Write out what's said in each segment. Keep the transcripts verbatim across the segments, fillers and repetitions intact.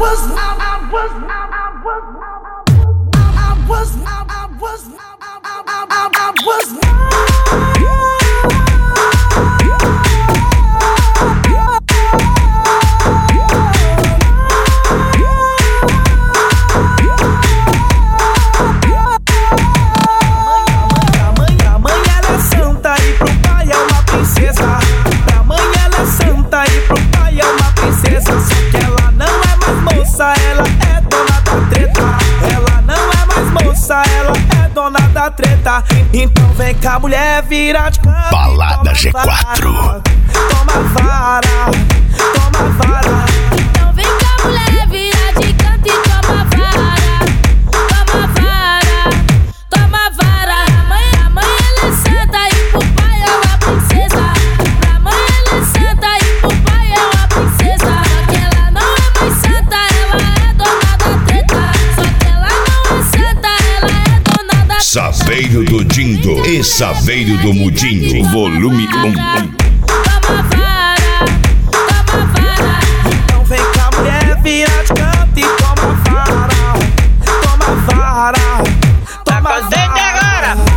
Treta, então vem cá, mulher, vira de canto. Balada G quatro. Toma vara, toma vara. Então vem cá, mulher, vira de canto e toma vara. Toma vara, toma vara. A mãe, a mãe ela é santa e pro pai é uma princesa. A mãe ela é santa e pro pai é uma princesa. Só que ela não é mais santa, ela é dona da treta. Só que ela não é santa, ela é dona da treta. Saveiro do Dindo e Saveiro do Mudinho, volume um. Toma vara, toma vara. Então vem cá, mulher, vira de canto e toma vara. Toma vara, toma vara. Agora.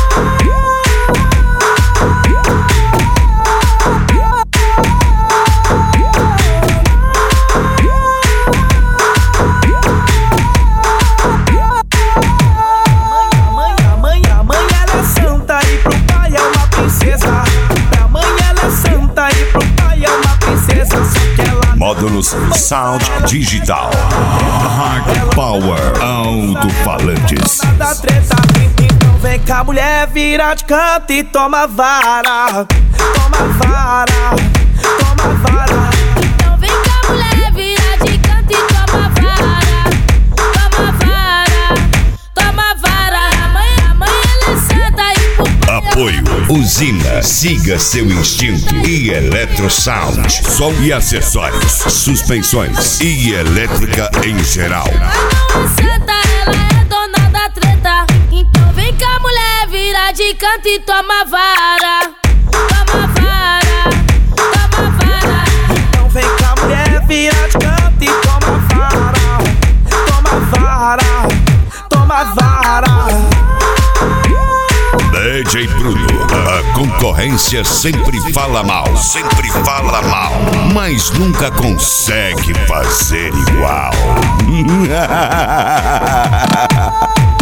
Módulos Sound Digital Hard Power Alto-falantes. Então vem cá, mulher, vira de canto e toma vara. Toma vara, toma vara. Então vem cá, mulher, vira de canto e toma vara. Toma vara, toma vara. A mãe, a mãe ela é santa e pro pai. Apoio Usina, siga seu instinto. E Eletro Sound, som e acessórios, suspensões e elétrica em geral. Ela não é santa, ela é dona da treta. Então vem cá, mulher, vira de canto e toma vara. Toma vara, toma vara. Então vem cá, mulher, vira de canto e toma vara. Toma vara, toma vara. D J Bruno, a concorrência sempre fala mal, sempre fala mal, mas nunca consegue fazer igual.